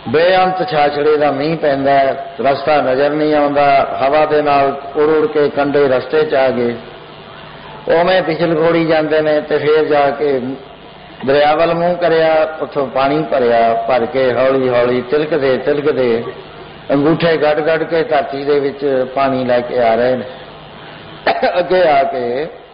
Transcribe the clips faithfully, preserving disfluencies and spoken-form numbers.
बेअंत छाछड़े का मीह पैंदा, रस्ता नज़र नहीं आता, हवा के नाल उड़ उड़ के कंडे रस्ते च आ गए, उवें पिछल घोड़ी जाते हैं। तो फिर जाके दरिया वल मूँह करिया, उथों पानी भरिया, भर के हौली हौली तिलकदे तिलकदे अंगूठे गड़ गड़ के धरती दे विच पानी लैके आ रहे हैं। अगे आके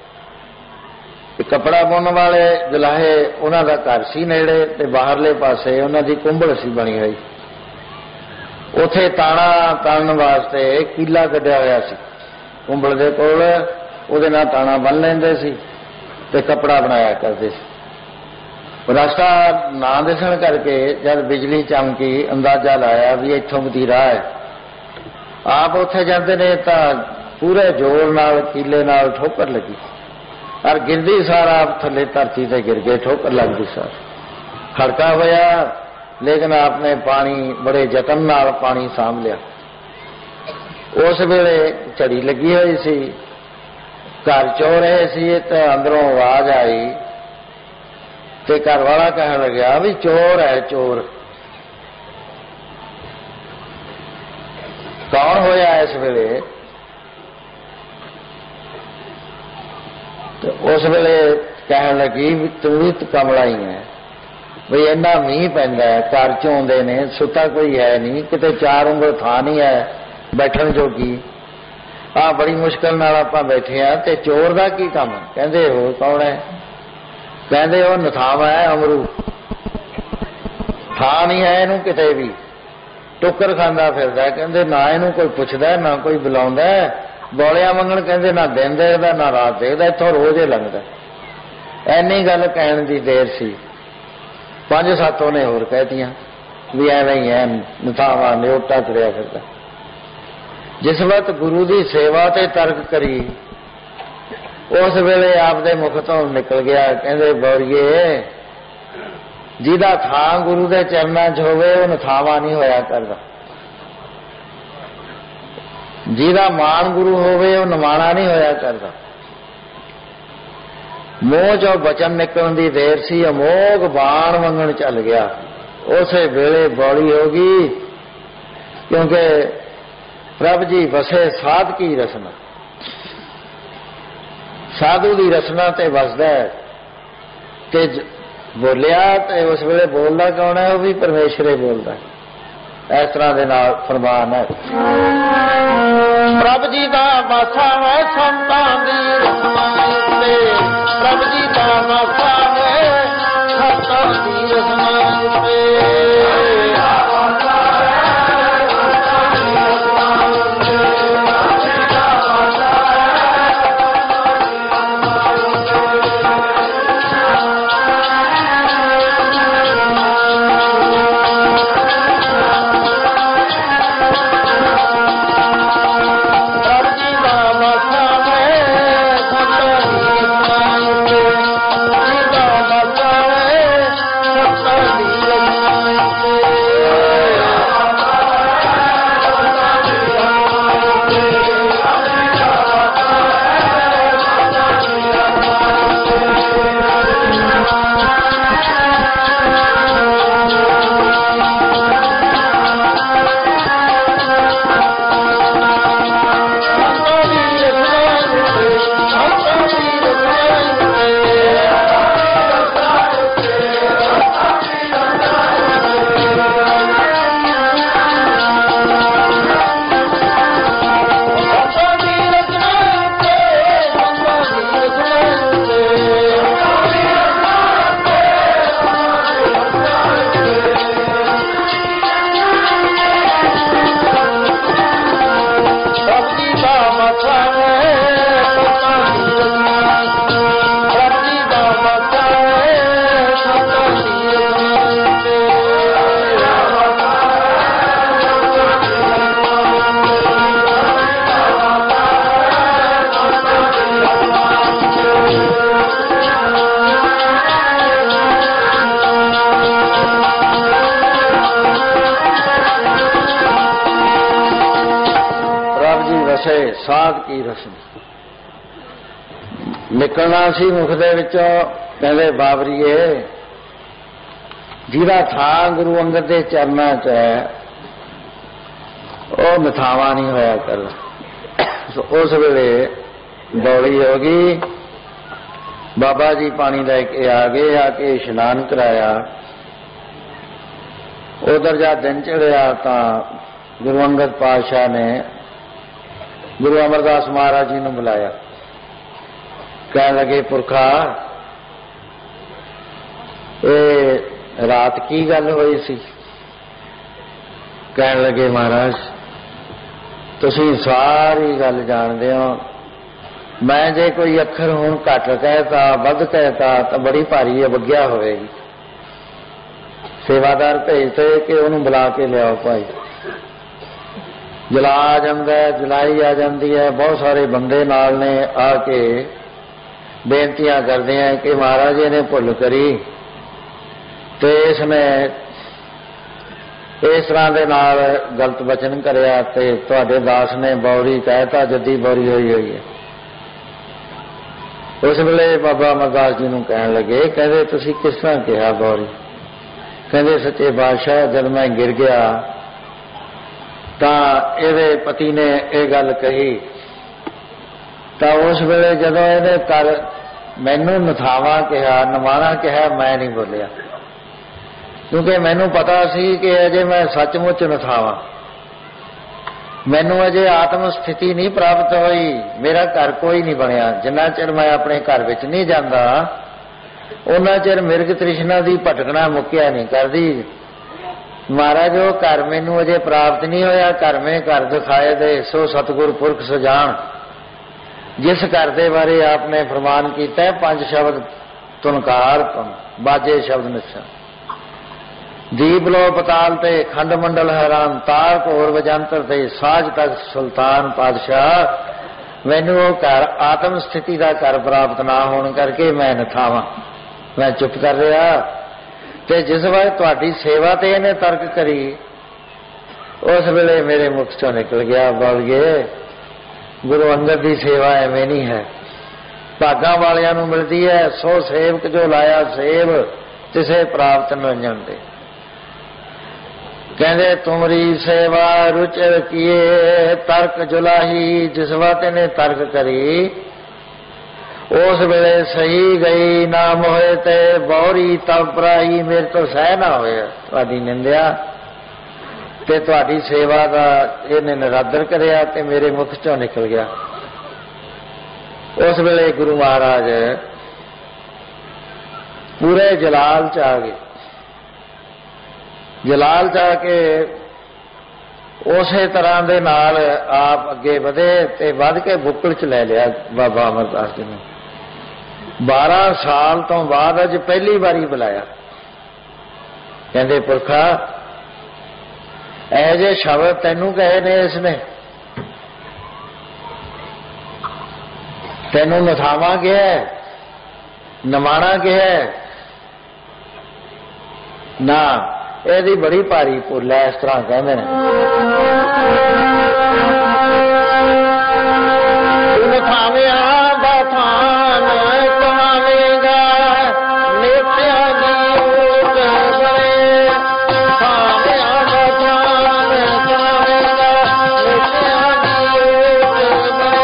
कपड़ा बुन वाले जलाहे उन्हां दा घर सी नेड़े, ते बाहरले पासे उन्हां दी कुंबड़ सी बनी हुई। उथे ताना तन वास्ते कीला कढ़िया होया सी, कुंबड़ दे कोल उहदे नाल ताना बन लैंदे सी ते कपड़ा बनाया करदे सी। रास्ता ना दिसण करके जब बिजली चमकी अंदाजा लाया भी इत्थों वतीरा है। आप उथे जांदे ने तां पूरे जोर नाल कीले नाल ठोकर लगी और गिरदी सारा थले धरती से गिर गए, ठोकर लगती सार खड़का होया। लेकिन आपने पानी बड़े जतन नाल पानी साम लिया। उस वेले झड़ी लगी हुई सी, घर चो रहे सी, तो अंदरों आवाज आई ते घर वाला कह लग्या भी चोर है चोर। कौन होया इस वेले? तो उस वेले कह लगी भी तू भी कमला ही है, बई इन्ना मीह पैंदा है, घर च आउंदे ने, सुता कोई है नहीं, किते चार उंगल थां नहीं है बैठण जोगी, आ बड़ी मुश्किल नाल आपां बैठे आ, ते चोर दा की काम? कहंदे हो कौन है? कहंदे ओ नथावा है अमरू, थां नहीं है इहनूं किते भी, टुक्कर खांदा फिरदा। कहंदे ना इहनूं कोई पुछदा ना कोई बुलाउंदा, बौलिया मंगण कहंदे ना दिन देखदा ना रात देखदा, इत्थों रोज ही लंघदा। ऐनी गल कहण दी देर सी, पंज सत्त उहने होर कहतियां भी एवें ही है नथावा न्योटा तुरिया फिरदा। जिस वक्त गुरु की सेवा ते तर्क करी, उस वेले आपदे मुख तो निकल गया, कहंदे बौड़िए जिहदा थां गुरु दे चरनां च होवे ओह नथावा नहीं होया करदा, जिहदा मान गुरु होवे ओह नमाणा नहीं होया करदा। मूँह चो बचन निकलण दी देर सी, अमोघ बाण वंगण चल गया। उसे वेले बौड़ी हो गई, क्योंकि प्रभ जी वसे साध की रसना, साधु की रसना ते वसदा है। ते बोलिया ते उस वेले बोलदा कौन है? वह भी परमेश्वर ही बोलदा है। इस तरह दे नाल फरमान है, प्रभ जी दा वासा है संतां दी रसना उत्ते, प्रभ जी दा वासा है संतां दी रसना उत्ते। साध की रस्म निकलना सी मुख दे विचों। कहंदे बाबरीए ਜਿਹਦਾ ਥਾਂ ਗੁਰੂ ਅੰਗਦ ਦੇ ਚਰਨਾਂ 'ਚ ਹੈ ਉਹ ਨਥਾਵਾਂ ਨਹੀਂ ਹੋਇਆ ਕਰਦਾ। ਉਸ ਵੇਲੇ ਦੌੜੀ ਹੋ ਗਈ, ਬਾਬਾ ਜੀ ਪਾਣੀ ਲੈ ਕੇ ਆ ਗਏ, ਆ ਕੇ ਇਸ਼ਨਾਨ ਕਰਾਇਆ। ਉਧਰ ਜਾ ਦਿਨ ਚੜਿਆ ਤਾਂ ਗੁਰੂ ਅੰਗਦ ਪਾਤਸ਼ਾਹ ਨੇ ਗੁਰੂ ਅਮਰਦਾਸ ਮਹਾਰਾਜ ਜੀ ਨੂੰ ਬੁਲਾਇਆ। ਕਹਿਣ ਲੱਗੇ, ਪੁਰਖਾ ਇਹ ਰਾਤ ਕੀ ਗੱਲ ਹੋਈ ਸੀ? ਕਹਿਣ ਲੱਗੇ, ਮਹਾਰਾਜ ਤੁਸੀਂ ਸਾਰੀ ਗੱਲ ਜਾਣਦੇ ਹੋ, ਮੈਂ ਜੇ ਕੋਈ ਅੱਖਰ ਹੁਣ ਘੱਟ ਕਹਿਤਾ ਵੱਧ ਕਹਿਤਾ ਤਾਂ ਬੜੀ ਭਾਰੀ ਅਵੱਗਿਆ ਹੋਵੇਗੀ। ਸੇਵਾਦਾਰ ਭੇਜਤੇ ਕਿ ਉਹਨੂੰ ਬੁਲਾ ਕੇ ਲਿਆਓ ਭਾਈ। ਜਲਾ ਆ ਜਾਂਦਾ, ਜਲਾਈ ਆ ਜਾਂਦੀ ਹੈ, ਬਹੁਤ ਸਾਰੇ ਬੰਦੇ ਨਾਲ ਨੇ, ਆ ਕੇ ਬੇਨਤੀਆਂ ਕਰਦੇ हैं कि महाराज जी ने भुल करी तो इसने इस तरह के नाल गलत वचन करिया ते तुहाडे दास ने बौरी कहता जद्दी बौरी हुई हुई है। उस वेले बाबा अमरदास जी नूं कहण लगे, कहंदे तुसीं किस तरह कहा बौरी? कहंदे सच्चे बादशाह जब मैं गिर गया तां इहदे पति ने यह गल कही तो उस वेले जदों इहने कर मैनू नथावा कहा नवाणा कहा मैं नहीं बोलिया, क्योंकि मैनू पता सी कि अजे मैं सचमुच नथावा, मैनू अजे आत्म स्थिति नहीं प्राप्त हुई, मेरा घर कोई नहीं बनया। जिन्ना चिर मैं अपने घर विच नहीं जाता उन्ना चिर मिर्ग तृष्णा की भटकना मुक्या नहीं करती। महाराज वो घर मैनू अजे प्राप्त नहीं होया, घर में घर दिखाए दे सो सतगुर पुरख सजान। जिस घर के बारे आपने फरमान किया है पंज शब्द तुनकार तुम बाजे शब्द निशा दीप लो पताल ते खंड मंडल हैरान तार घोर वजंतर ते साज तक सुल्तान पातशाह। मैनू वो घर आत्म स्थिति का घर प्राप्त ना होने करके मैं नथावा, मैं चुप कर रहा। ते जिस बार तुहाडी सेवा ते इहने तर्क करी उस वेले मेरे मुख चों निकल गया, बोल गए गुरु अंगद की सेवा एवं नहीं है, भागा वालियां नूं मिलती है। सो सेवक जो लाया सेव तिसे प्राप्त न जानते। कहते तुमरी सेवा रुचर किए तर्क जुलाही, जिस बात ने तर्क करी उस वेले सही गई ना मोहे ते बौरी तब पराई। मेरे तो सह ना होए तुहाडी निंदिया ते तुहाडी सेवा का इहने निरादर करिया ते मेरे मुख चों निकल गया। उस वेले गुरु महाराज पूरे जलाल च आ गए। जलाल च आके उसे तरह दे नाल आप अगे वधे ते वध के बुक्कड़ च लै लिया बाबा अमरदास जी ने। बारह साल तो बाद अज पहली बारी बुलाया। कहंदे पुरखा ऐ जे शब्द तेनू कहे ने इसने, तेनू नथावा गया नवाणा गया ना, यदी बड़ी भारी भुल है। इस तरह कहते हैं नथाविया दा थान कमावेगा नेत्या दी ऊट बने, थाविया दा थान कमावेगा नेत्या दी ऊट बने।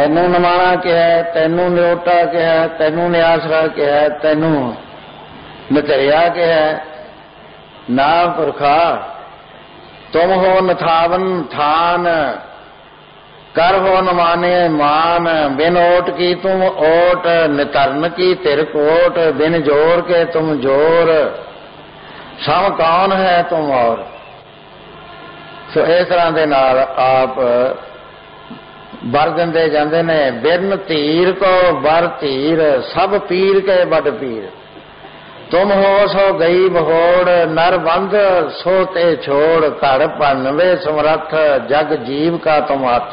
तैनू नमाणा कहा, तैनू न्योटा कहा, तैनू न्यासरा कहा, तैनू नतरिया कहा। ना पुरखा तुम हो नथावन थान, कर हो नमाने मान। बिन ओट की तुम ओट, नितरन की तिर कोट। बिन जोर के तुम जोर, सम कौन है तुम और। सो इस तरह के नाल आप बर दिंदे जांदे ने। बिरन धीर को बर धीर, सब पीर के बड़ पीर। तुम हो सो गई बहोड़, नर बंध सो ते छोड़। घर भनवे समरथ, जग जीव का तुम हथ।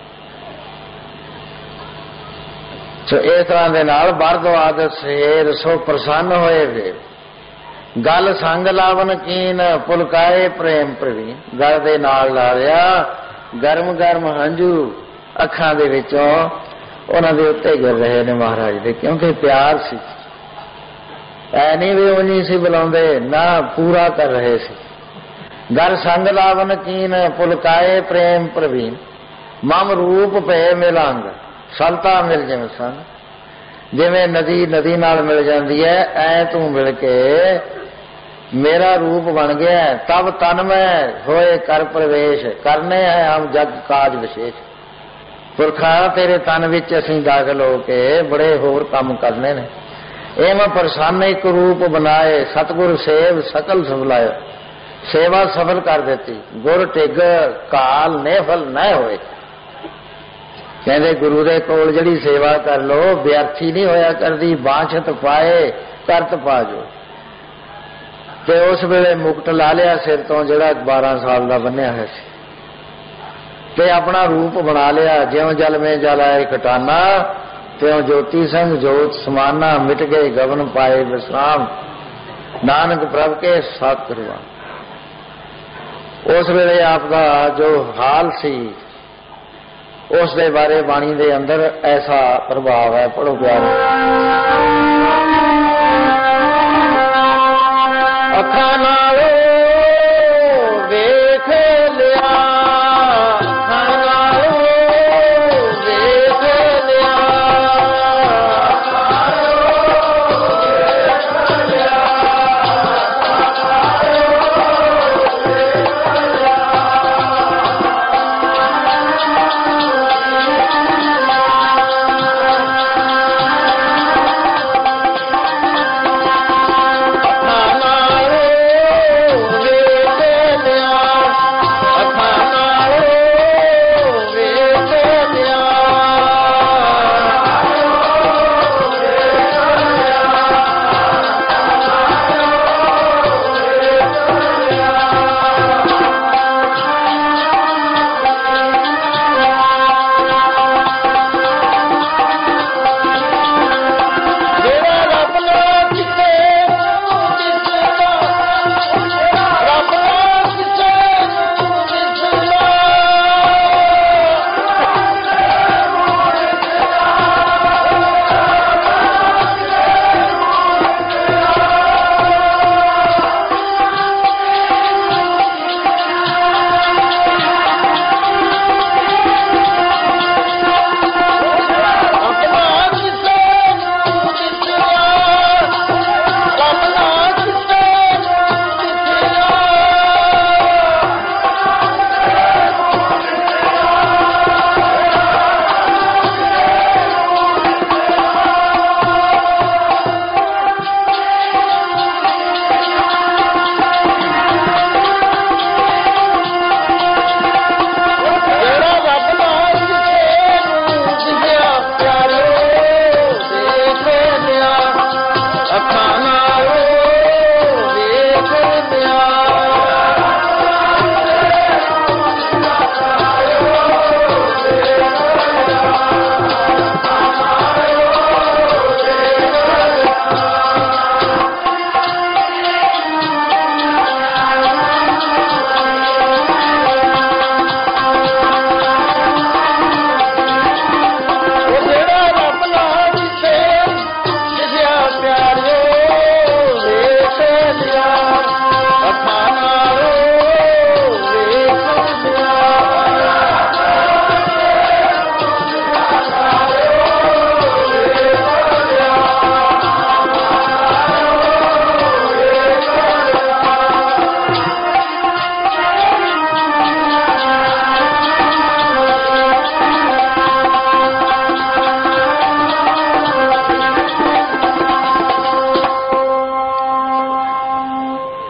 सो इस तरह के नाल बरदवाद शेर सो प्रसन्न होए वे। गल संग लावन कीन, पुलकाए प्रेम प्रवीण। गल दे नाल ला लिया गर्म गर्म हंझू अखां दे विचों उन्हां दे उत्ते गिर रहे ने महाराज दे, क्योंकि प्यार सी। ऐ नहीं भी उन्हीं सी बुलाउंदे ना, पूरा कर रहे सी। गल संग लावन कीन, पुलकाए प्रेम प्रवीण। मम रूप पे मिलांग, सलता मिल जिवें सन। जिवें नदी नदी नाल मिल जाती है, ऐ तू मिल के मेरा रूप बन गया। तब तन में होए कर प्रवेश, करने हैं हम जग काज विशेष। पुरखा तेरे तन विच असीं दाखल होके बड़े होर काम करने ने। एम प्रसन्न एक रूप बनाए, सतगुर सेव सकल सफलायो। सेवा सफल कर देती, गुर टिग काल नेफल न होए। कहते गुरु दे कोल जिहड़ी सेवा कर लो व्यर्थी नहीं होया करदी। बांछत पाए करत पाजो। ते उस वेले मुकुट ला लिया सिर तो जिहड़ा बारह साल का बन्निया है सी, ते अपना रूप बना लिया। ज्यों जल में जल आए कटाना, त्यों ज्योति संग जोत समाना। मिट गए गगन पाए विश्राम, नानक प्रभ के साथ करवा। उस वेले आपका जो हाल सी उस दे बारे बाणी दे अंदर ऐसा प्रभाव है। पढ़ो प्यारे। अखां नालों वेख लिया, अखां नालों वेख लिया।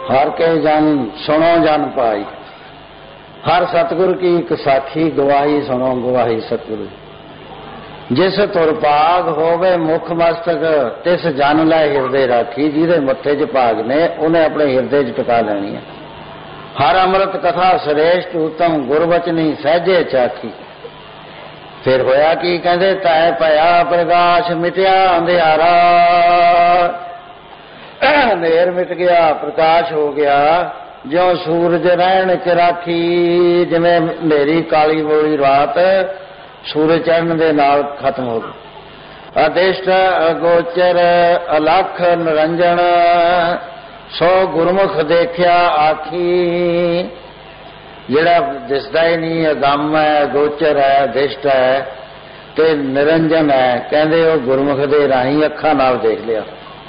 हर के जन सुनो जन पाई, हर सतगुर की एक साखी गवाही सुनो गवाही सतगुरु। जिस तुर भाग होवे मुख मस्तक तिस जन लै हिरदे राखी, जिहदे मत्थे च भाग ने उन्हें अपने हिरदे च टिका लैनी है। हर अमृत कथा श्रेष्ठ उत्तम गुरबचनी सहजे चाखी। फिर होया कि कहते तै पया प्रकाश मिटिया अंधियारा, अंधेर मिट गया प्रकाश हो गया, ज्यों सूरज रहन च राखी। जिवें अंधेरी काली बोली रात सूरज चढ़न दे नाल खत्म हो गई। अदिष्ट अगोचर अलख निरंजन, सो गुरमुख देखिया आखी। जिहड़ा दिसदा ही नहीं, अगम है, अगोचर है, अदिष्ट है ते निरंजन है, कहंदे वो गुरमुख दे राही अखां नाल देख लिया।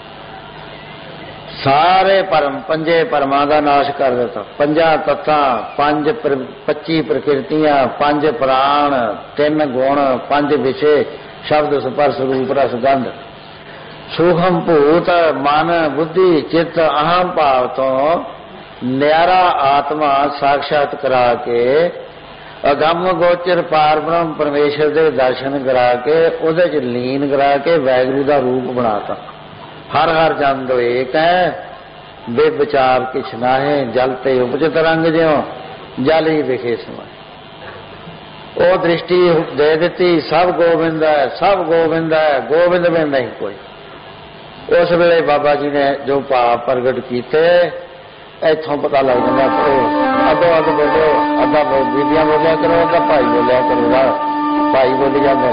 सारे परम पंजे परमां दा नाश कर दिता। पंजा तत्तां, पंज पच्ची प्रकृतियां, पंज प्राण, तीन गुण, पंज विषय, शब्द स्पर्श रूप रस गंध, सूखम भूत मन बुद्धि चित्त अहम भाव तो न्यारा आत्मा साक्षात करा के, अगम गोचर पार ब्रह्म परमेश्वर के दर्शन करा के, उहदे च लीन करा के वैगुरु का रूप बनाता। हर हर जन दो एक है, बेविचार किछ नाहे, जल ते उपजत रंग ज्यों जल ही विखे समाए। ओ दृष्टि दे दिती, सब गोविंद है, सब गोविंद है, गोविंद में नहीं कोई। उस वेले बाबा जी ने जो भाव प्रगट किए, इथों पता लग जाता। पढ़ो अदो अद बोलो, अद्धा बीबियां बोलिया करो, अद्धा भाई बोलिया करो, भाई बोली जाते।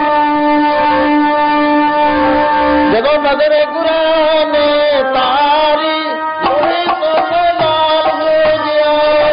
जदों नजर गुरां ने तारी, लोहे तो लाल हो गया।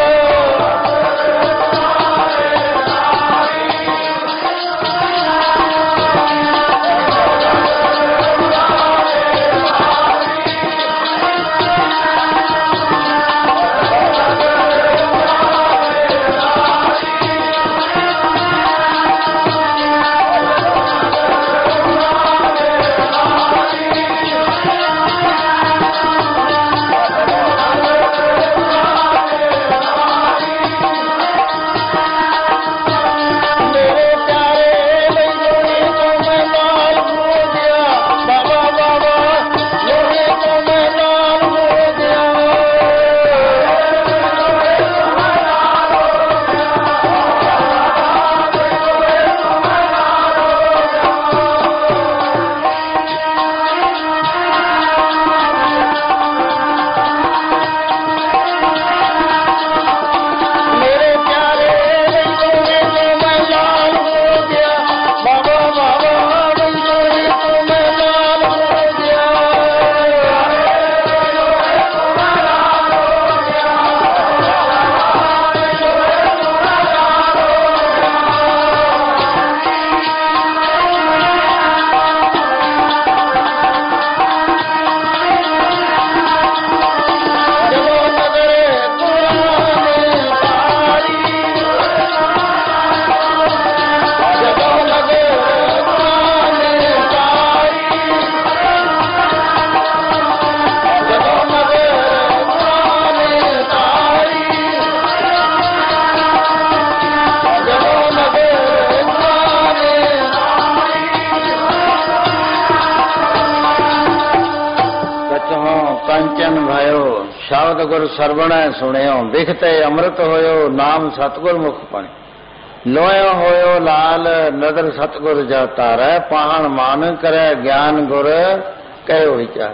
शब्द गुर सरवण सुनियो, दिखते अमृत होयो, नाम सतगुर मुख पानी। लोयो होयो लाल, नदर सतगुर जातार, पाहन मान करे, ज्ञान गुर कहो विचार।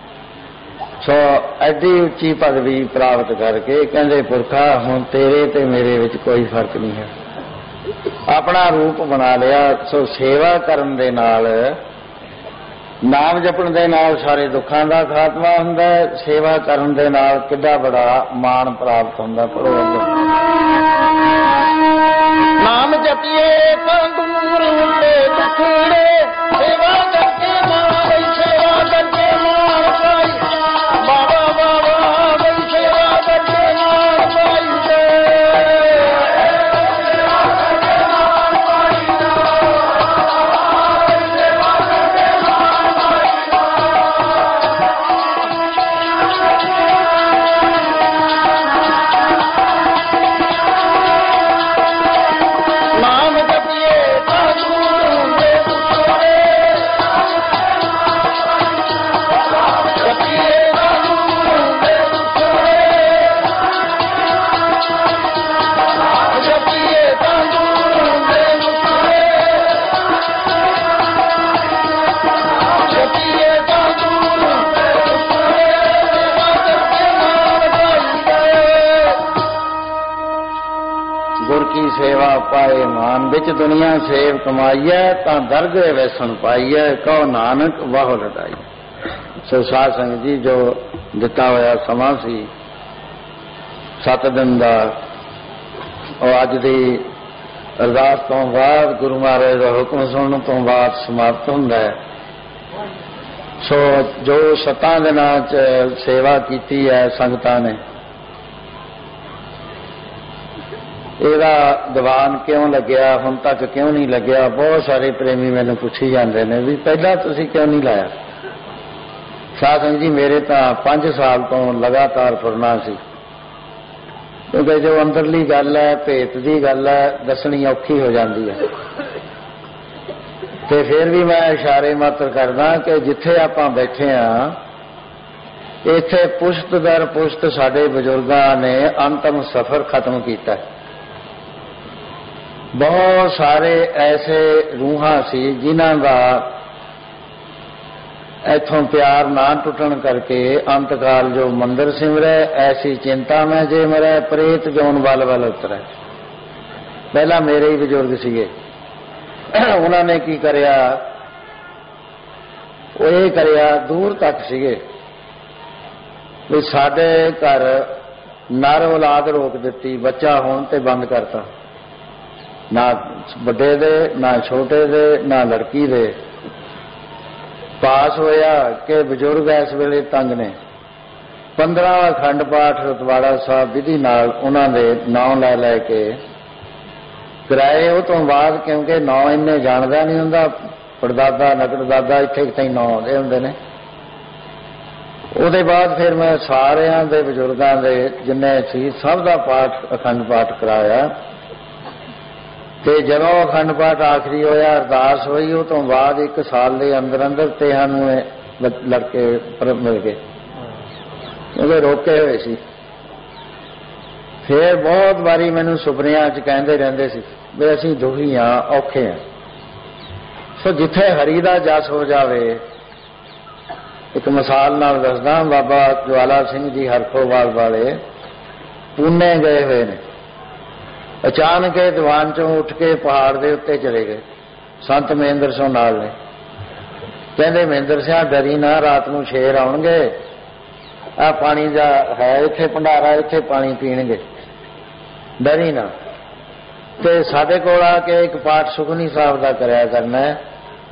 सो एडी उच्ची पदवी प्राप्त करके कहते पुरखा हुण तेरे ते मेरे विच कोई फर्क नहीं है, अपना रूप बना लिया। सो सेवा करन दे नाल, नाम जपण दे नाल सारे दुखां दा खात्मा हुंदा है, सेवा करन दे नाल किड्डा बड़ा मान प्राप्त हुंदा। पढ़ो नाम जपिए तां दूर हुंदे दुखड़े, सेवा करके मां सेवा करके मां पाई, बाबा बाबा बई सेवा करके मां पाई। पाए मान बिच दुनिया सेव कमाईए तां दरगे वैसन पाईए कहो नानक वाह लड़ाई। सो साध संगत जी जो दिता होया समा सी सत्त दिन का और अज की अरदास तो बाद गुरु महाराज का हुक्म सुनने तो बाद समाप्त होंदा है। सो जो सत्तां दिनां च सेवा की है संगतां ने ਇਹਦਾ ਦੀਵਾਨ क्यों लग्या हुण तक क्यों नहीं लग्या। बहुत सारे प्रेमी मैनूं पुछी जाते हैं भी पहला तुसीं क्यों नहीं लाया। साध संगत जी मेरे तो पांच साल तो लगातार फुरना सी क्योंकि जो अंदरली गल है भेत की गल है दसनी औखी हो जाती है। तो फिर भी मैं इशारे मात्र करदा कि जिथे आपां बैठे हाँ इत्थे पुश्त दर पुश्त साडे बजुर्गां ने अंतिम सफर खत्म किया। बहुत सारे ऐसे रूहां सी जिन्हां दा इथों प्यार ना टुटन करके अंतकाल जो मंदिर सिमरे ऐसी चिंता में जे मरे प्रेत जौन बल बल उतरे। पहला मेरे ही बजुर्ग सीगे उन्होंने की करिया वो ये करिया दूर तक सीगे भी साडे घर नर औलाद रोक दिती बच्चा होण ते बंद करता ना बड़े दे ना छोटे दे ना लड़की दे। पास होया कि बजुर्ग इस वेले तंग ने पंद्रह अखंड पाठ रतवाड़ा साहब विधि नाल उन्होंने नाम लै लै के कराए। उस तो बाद क्योंकि नौ इन्ने जानता नहीं होंदा पड़दादा नकड़दादा इत्थे किते नौ आउंदे हुंदे ने। उहदे बाद फिर मैं सारियां दे बजुर्गां दे जिन्ने सी सब दा पाठ अखंड पाठ कराया। ते जदों अखंड पाठ आखिरी होया अरदास हुई उस तो बाद एक साल के अंदर अंदर ते सानूं लड़के मिल गए क्योंकि रोके हुए सी। फिर बहुत बारी मैनूं सुपनियां च कहंदे रहिंदे सी भी असीं दुखी हाँ औखे हैं। सो जिथे हरी दा जस हो जावे एक मिसाल नाल दसदा बाबा ज्वाला सिंह जी हरखोवाल वाले पुणे गए हुए ने। अचानक दीवान चों उठ के पहाड़ के उत्ते चले गए। संत महेंद्र सिंह नाल ने कहंदे महेंद्र सिंह डरी ना रात नूं शेर आउणगे आ पानी दा है इत्थे भंडारा इत्थे पानी पीणगे डरी ना। ते साडे कोल आके एक पाठ सुखनी साहब दा करया करना है